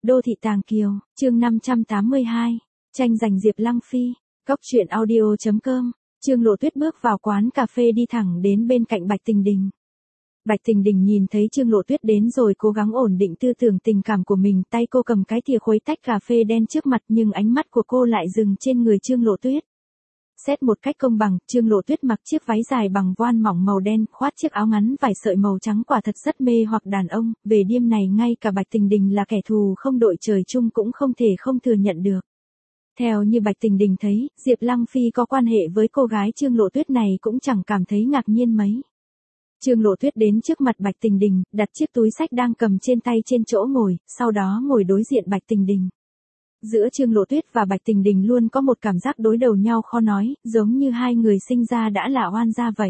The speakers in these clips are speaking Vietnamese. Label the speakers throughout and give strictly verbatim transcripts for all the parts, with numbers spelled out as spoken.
Speaker 1: Đô thị Tàng Kiều, chương năm trăm tám mươi hai, tranh giành Diệp Lăng Phi, Cóc truyện audio chấm com. Trương Lộ Tuyết bước vào quán cà phê đi thẳng đến bên cạnh Bạch Tình Đình. Bạch Tình Đình nhìn thấy Trương Lộ Tuyết đến rồi cố gắng ổn định tư tưởng tình cảm của mình, tay cô cầm cái thìa khuấy tách cà phê đen trước mặt nhưng ánh mắt của cô lại dừng trên người Trương Lộ Tuyết. Xét một cách công bằng, Trương Lộ Tuyết mặc chiếc váy dài bằng voan mỏng màu đen, khoác chiếc áo ngắn vải sợi màu trắng quả thật rất mê hoặc đàn ông, về đêm này ngay cả Bạch Tình Đình là kẻ thù không đội trời chung cũng không thể không thừa nhận được. Theo như Bạch Tình Đình thấy, Diệp Lăng Phi có quan hệ với cô gái Trương Lộ Tuyết này cũng chẳng cảm thấy ngạc nhiên mấy. Trương Lộ Tuyết đến trước mặt Bạch Tình Đình, đặt chiếc túi xách đang cầm trên tay trên chỗ ngồi, sau đó ngồi đối diện Bạch Tình Đình. Giữa Trương Lộ Tuyết và Bạch Tình Đình luôn có một cảm giác đối đầu nhau khó nói, giống như hai người sinh ra đã là oan gia vậy.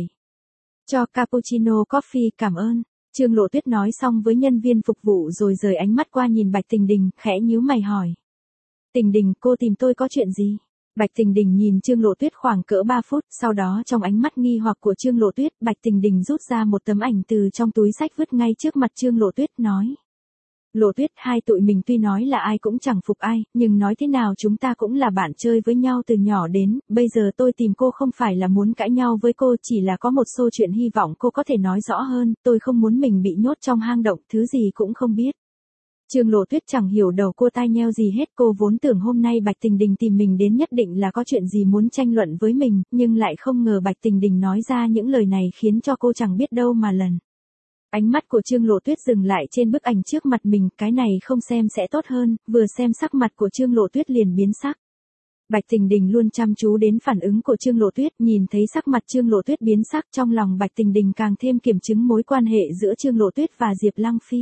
Speaker 1: Cho cappuccino coffee, cảm ơn. Trương Lộ Tuyết nói xong với nhân viên phục vụ rồi rời ánh mắt qua nhìn Bạch Tình Đình, khẽ nhíu mày hỏi. Tình Đình, cô tìm tôi có chuyện gì? Bạch Tình Đình nhìn Trương Lộ Tuyết khoảng cỡ ba phút, sau đó trong ánh mắt nghi hoặc của Trương Lộ Tuyết, Bạch Tình Đình rút ra một tấm ảnh từ trong túi xách vứt ngay trước mặt Trương Lộ Tuyết, nói. Lộ Tuyết, hai tụi mình tuy nói là ai cũng chẳng phục ai, nhưng nói thế nào chúng ta cũng là bạn chơi với nhau từ nhỏ đến, bây giờ tôi tìm cô không phải là muốn cãi nhau với cô, chỉ là có một số chuyện hy vọng cô có thể nói rõ hơn, tôi không muốn mình bị nhốt trong hang động, thứ gì cũng không biết. Trương Lộ Tuyết chẳng hiểu đầu cô tai nheo gì hết, cô vốn tưởng hôm nay Bạch Tình Đình tìm mình đến nhất định là có chuyện gì muốn tranh luận với mình, nhưng lại không ngờ Bạch Tình Đình nói ra những lời này khiến cho cô chẳng biết đâu mà lần. Ánh mắt của Trương Lộ Tuyết dừng lại trên bức ảnh trước mặt mình, cái này không xem sẽ tốt hơn, vừa xem sắc mặt của Trương Lộ Tuyết liền biến sắc. Bạch Tình Đình luôn chăm chú đến phản ứng của Trương Lộ Tuyết, nhìn thấy sắc mặt Trương Lộ Tuyết biến sắc, trong lòng Bạch Tình Đình càng thêm kiểm chứng mối quan hệ giữa Trương Lộ Tuyết và Diệp Lăng Phi.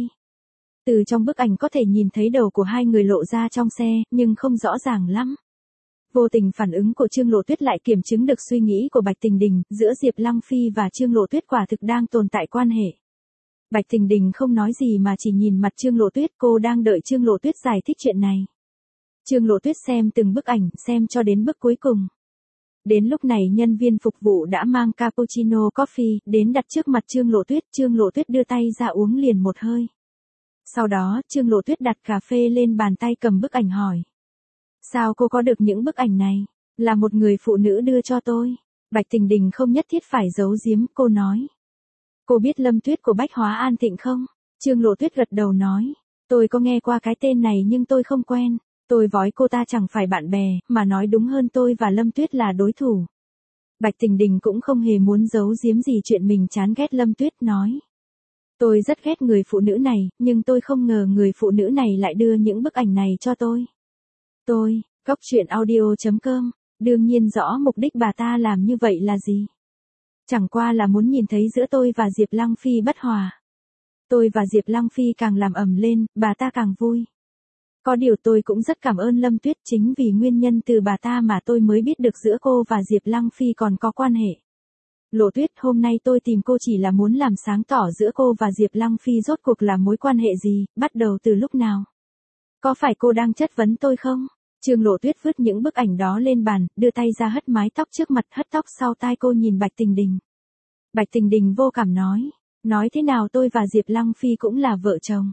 Speaker 1: Từ trong bức ảnh có thể nhìn thấy đầu của hai người lộ ra trong xe, nhưng không rõ ràng lắm. Vô tình phản ứng của Trương Lộ Tuyết lại kiểm chứng được suy nghĩ của Bạch Tình Đình, giữa Diệp Lăng Phi và Trương Lộ Tuyết quả thực đang tồn tại quan hệ. Bạch Tình Đình không nói gì mà chỉ nhìn mặt Trương Lộ Tuyết, cô đang đợi Trương Lộ Tuyết giải thích chuyện này. Trương Lộ Tuyết xem từng bức ảnh, xem cho đến bức cuối cùng. Đến lúc này nhân viên phục vụ đã mang cappuccino coffee đến đặt trước mặt Trương Lộ Tuyết, Trương Lộ Tuyết đưa tay ra uống liền một hơi. Sau đó, Trương Lộ Tuyết đặt cà phê lên bàn, tay cầm bức ảnh hỏi. Sao cô có được những bức ảnh này? Là một người phụ nữ đưa cho tôi. Bạch Tình Đình không nhất thiết phải giấu giếm, cô nói. Cô biết Lâm Tuyết của Bách Hóa An Thịnh không? Trương Lộ Tuyết gật đầu nói. Tôi có nghe qua cái tên này nhưng tôi không quen. Tôi vói cô ta chẳng phải bạn bè, mà nói đúng hơn tôi và Lâm Tuyết là đối thủ. Bạch Tình Đình cũng không hề muốn giấu giếm gì chuyện mình chán ghét Lâm Tuyết, nói. Tôi rất ghét người phụ nữ này, nhưng tôi không ngờ người phụ nữ này lại đưa những bức ảnh này cho tôi. Tôi, Cóc truyện audio chấm com, đương nhiên rõ mục đích bà ta làm như vậy là gì. Chẳng qua là muốn nhìn thấy giữa tôi và Diệp Lăng Phi bất hòa. Tôi và Diệp Lăng Phi càng làm ầm lên, bà ta càng vui. Có điều tôi cũng rất cảm ơn Lâm Tuyết, chính vì nguyên nhân từ bà ta mà tôi mới biết được giữa cô và Diệp Lăng Phi còn có quan hệ. Lộ Tuyết, hôm nay tôi tìm cô chỉ là muốn làm sáng tỏ giữa cô và Diệp Lăng Phi rốt cuộc là mối quan hệ gì, bắt đầu từ lúc nào. Có phải cô đang chất vấn tôi không? Trương Lộ Tuyết vứt những bức ảnh đó lên bàn, đưa tay ra hất mái tóc trước mặt, hất tóc sau tai cô nhìn Bạch Tình Đình. Bạch Tình Đình vô cảm nói, nói thế nào tôi và Diệp Lăng Phi cũng là vợ chồng.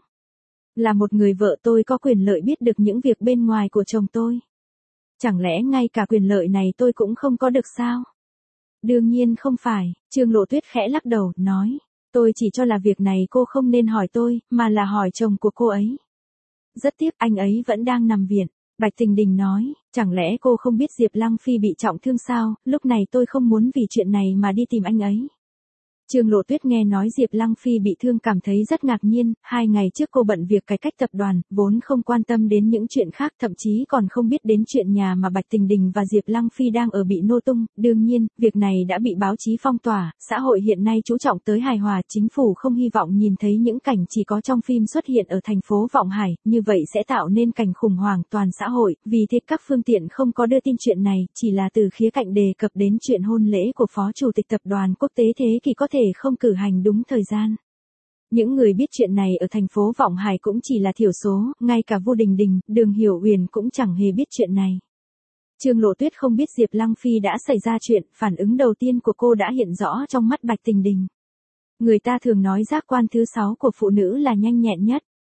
Speaker 1: Là một người vợ tôi có quyền lợi biết được những việc bên ngoài của chồng tôi. Chẳng lẽ ngay cả quyền lợi này tôi cũng không có được sao? Đương nhiên không phải, Trương Lộ Tuyết khẽ lắc đầu, nói. Tôi chỉ cho là việc này cô không nên hỏi tôi, mà là hỏi chồng của cô ấy. Rất tiếc anh ấy vẫn đang nằm viện. Bạch Tình Đình nói, chẳng lẽ cô không biết Diệp Lăng Phi bị trọng thương sao, lúc này tôi không muốn vì chuyện này mà đi tìm anh ấy. Trương Lộ Tuyết nghe nói Diệp Lăng Phi bị thương cảm thấy rất ngạc nhiên, hai ngày trước cô bận việc cải cách tập đoàn, vốn không quan tâm đến những chuyện khác, thậm chí còn không biết đến chuyện nhà mà Bạch Tình Đình và Diệp Lăng Phi đang ở bị nô tung, đương nhiên, việc này đã bị báo chí phong tỏa, xã hội hiện nay chú trọng tới hài hòa, chính phủ không hy vọng nhìn thấy những cảnh chỉ có trong phim xuất hiện ở thành phố Vọng Hải, như vậy sẽ tạo nên cảnh khủng hoảng toàn xã hội, vì thế các phương tiện không có đưa tin chuyện này, chỉ là từ khía cạnh đề cập đến chuyện hôn lễ của Phó Chủ tịch Tập đoàn Quốc tế Thế Kỷ có thể không cử hành đúng thời gian. Những người biết chuyện này ở thành phố Vọng Hải cũng chỉ là thiểu số, ngay cả Vu Đình Đình, Đường Hiểu Uyển cũng chẳng hề biết chuyện này. Trương Lộ Tuyết không biết Diệp Lăng Phi đã xảy ra chuyện, phản ứng đầu tiên của cô đã hiện rõ trong mắt Bạch Tình Đình. Người ta thường nói giác quan thứ sáu của phụ nữ là nhanh nhẹn nhất.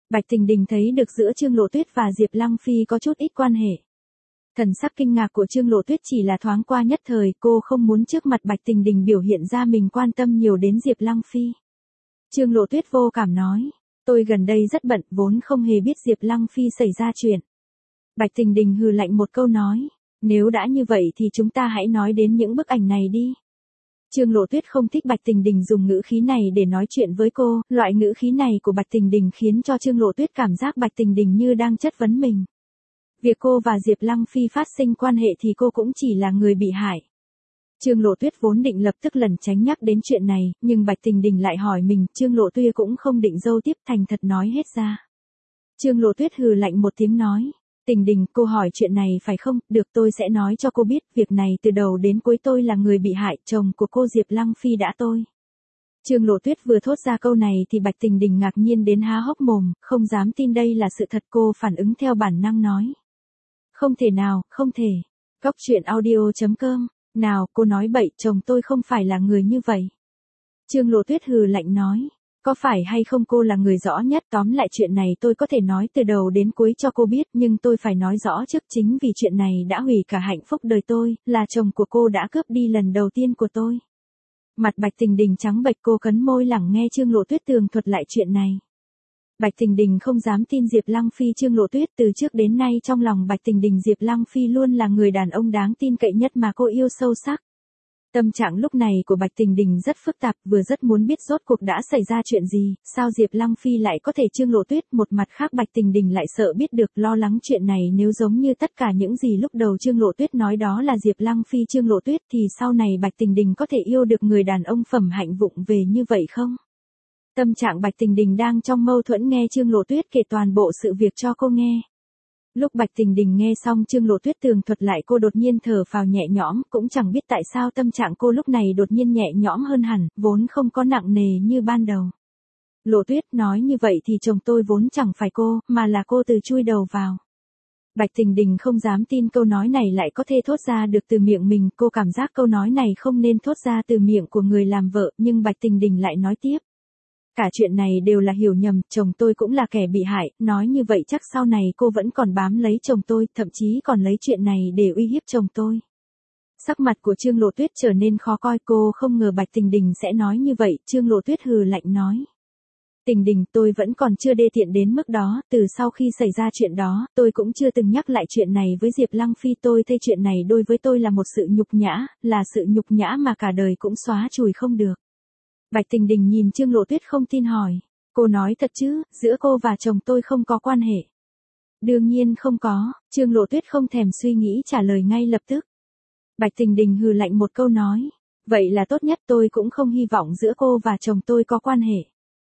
Speaker 1: Bạch Tình Đình thấy được giữa Trương Lộ Tuyết và Diệp Lăng Phi có chút ít quan hệ. Thần sắc kinh ngạc của Trương Lộ Tuyết chỉ là thoáng qua nhất thời, cô không muốn trước mặt Bạch Tình Đình biểu hiện ra mình quan tâm nhiều đến Diệp Lăng Phi. Trương Lộ Tuyết vô cảm nói, tôi gần đây rất bận, vốn không hề biết Diệp Lăng Phi xảy ra chuyện. Bạch Tình Đình hừ lạnh một câu nói, nếu đã như vậy thì chúng ta hãy nói đến những bức ảnh này đi. Trương Lộ Tuyết không thích Bạch Tình Đình dùng ngữ khí này để nói chuyện với cô, loại ngữ khí này của Bạch Tình Đình khiến cho Trương Lộ Tuyết cảm giác Bạch Tình Đình như đang chất vấn mình. Việc cô và Diệp Lăng Phi phát sinh quan hệ thì cô cũng chỉ là người bị hại. Trương Lộ Tuyết vốn định lập tức lẩn tránh nhắc đến chuyện này, nhưng Bạch Tình Đình lại hỏi mình, Trương Lộ Tuyết cũng không định giấu tiếp, thành thật nói hết ra. Trương Lộ Tuyết hừ lạnh một tiếng nói, Tình Đình, cô hỏi chuyện này phải không, được tôi sẽ nói cho cô biết, việc này từ đầu đến cuối tôi là người bị hại, chồng của cô Diệp Lăng Phi đã tôi. Trương Lộ Tuyết vừa thốt ra câu này thì Bạch Tình Đình ngạc nhiên đến há hốc mồm, không dám tin đây là sự thật, cô phản ứng theo bản năng nói. Không thể nào, không thể. Cóc truyện audio chấm com, nào, cô nói bậy, chồng tôi không phải là người như vậy. Trương Lộ Tuyết hừ lạnh nói, có phải hay không cô là người rõ nhất, tóm lại chuyện này tôi có thể nói từ đầu đến cuối cho cô biết, nhưng tôi phải nói rõ trước, chính vì chuyện này đã hủy cả hạnh phúc đời tôi, là chồng của cô đã cướp đi lần đầu tiên của tôi. Mặt Bạch Tình Đình trắng bệch, cô cắn môi lẳng nghe Trương Lộ Tuyết tường thuật lại chuyện này. Bạch Tình Đình không dám tin Diệp Lăng Phi. Trương Lộ Tuyết, từ trước đến nay trong lòng Bạch Tình Đình Diệp Lăng Phi luôn là người đàn ông đáng tin cậy nhất mà cô yêu sâu sắc. Tâm trạng lúc này của Bạch Tình Đình rất phức tạp, vừa rất muốn biết rốt cuộc đã xảy ra chuyện gì, sao Diệp Lăng Phi lại có thể Trương Lộ Tuyết, một mặt khác Bạch Tình Đình lại sợ biết được, lo lắng chuyện này nếu giống như tất cả những gì lúc đầu Trương Lộ Tuyết nói đó là Diệp Lăng Phi Trương Lộ Tuyết thì sau này Bạch Tình Đình có thể yêu được người đàn ông phẩm hạnh vụng về như vậy không? Tâm trạng Bạch Tình Đình đang trong mâu thuẫn nghe Trương Lộ Tuyết kể toàn bộ sự việc cho cô nghe. Lúc Bạch Tình Đình nghe xong Trương Lộ Tuyết tường thuật lại, cô đột nhiên thở phào nhẹ nhõm, cũng chẳng biết tại sao tâm trạng cô lúc này đột nhiên nhẹ nhõm hơn hẳn, vốn không có nặng nề như ban đầu. Lộ Tuyết, nói như vậy thì chồng tôi vốn chẳng phải cô, mà là cô từ chui đầu vào. Bạch Tình Đình không dám tin câu nói này lại có thể thốt ra được từ miệng mình, cô cảm giác câu nói này không nên thốt ra từ miệng của người làm vợ, nhưng Bạch Tình Đình lại nói tiếp. Cả chuyện này đều là hiểu nhầm, chồng tôi cũng là kẻ bị hại, nói như vậy chắc sau này cô vẫn còn bám lấy chồng tôi, thậm chí còn lấy chuyện này để uy hiếp chồng tôi. Sắc mặt của Trương Lộ Tuyết trở nên khó coi, cô không ngờ Bạch Tình Đình sẽ nói như vậy. Trương Lộ Tuyết hừ lạnh nói. Tình Đình, tôi vẫn còn chưa đê tiện đến mức đó, từ sau khi xảy ra chuyện đó, tôi cũng chưa từng nhắc lại chuyện này với Diệp Lăng Phi, tôi thấy chuyện này đối với tôi là một sự nhục nhã, là sự nhục nhã mà cả đời cũng xóa chùi không được. Bạch Tình Đình nhìn Trương Lộ Tuyết không tin hỏi, cô nói thật chứ, giữa cô và chồng tôi không có quan hệ? Đương nhiên không có, Trương Lộ Tuyết không thèm suy nghĩ trả lời ngay lập tức. Bạch Tình Đình hừ lạnh một câu nói, vậy là tốt nhất, tôi cũng không hy vọng giữa cô và chồng tôi có quan hệ.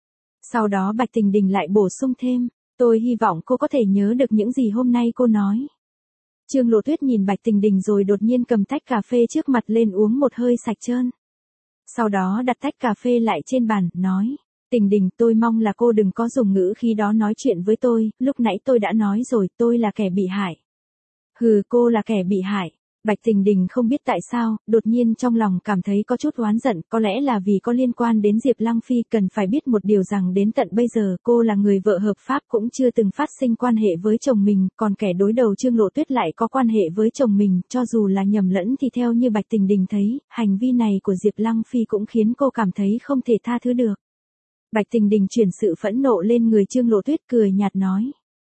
Speaker 1: Sau đó Bạch Tình Đình lại bổ sung thêm, tôi hy vọng cô có thể nhớ được những gì hôm nay cô nói. Trương Lộ Tuyết nhìn Bạch Tình Đình rồi đột nhiên cầm tách cà phê trước mặt lên uống một hơi sạch trơn. Sau đó đặt tách cà phê lại trên bàn, nói, Tình Đình, tôi mong là cô đừng có dùng ngữ khí đó nói chuyện với tôi, lúc nãy tôi đã nói rồi, tôi là kẻ bị hại. Hừ, cô là kẻ bị hại. Bạch Tình Đình không biết tại sao, đột nhiên trong lòng cảm thấy có chút oán giận, có lẽ là vì có liên quan đến Diệp Lăng Phi. Cần phải biết một điều rằng đến tận bây giờ cô là người vợ hợp pháp, cũng chưa từng phát sinh quan hệ với chồng mình, còn kẻ đối đầu Trương Lộ Tuyết lại có quan hệ với chồng mình, cho dù là nhầm lẫn thì theo như Bạch Tình Đình thấy, hành vi này của Diệp Lăng Phi cũng khiến cô cảm thấy không thể tha thứ được. Bạch Tình Đình chuyển sự phẫn nộ lên người Trương Lộ Tuyết, cười nhạt nói.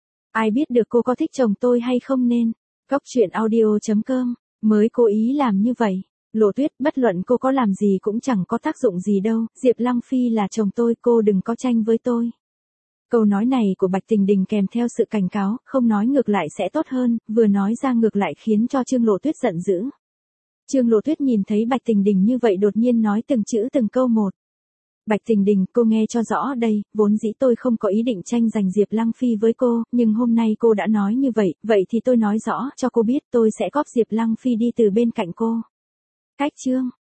Speaker 1: Ai biết được cô có thích chồng tôi hay không nên. Cóc truyện audio chấm com, mới cố ý làm như vậy. Lộ Tuyết, bất luận cô có làm gì cũng chẳng có tác dụng gì đâu, Diệp Lăng Phi là chồng tôi, cô đừng có tranh với tôi. Câu nói này của Bạch Tình Đình kèm theo sự cảnh cáo, không nói ngược lại sẽ tốt hơn, vừa nói ra ngược lại khiến cho Trương Lộ Tuyết giận dữ. Trương Lộ Tuyết nhìn thấy Bạch Tình Đình như vậy đột nhiên nói từng chữ từng câu một. Bạch Tình Đình, cô nghe cho rõ đây, vốn dĩ tôi không có ý định tranh giành Diệp Lăng Phi với cô, nhưng hôm nay cô đã nói như vậy, vậy thì tôi nói rõ cho cô biết tôi sẽ góp Diệp Lăng Phi đi từ bên cạnh cô. Cách chương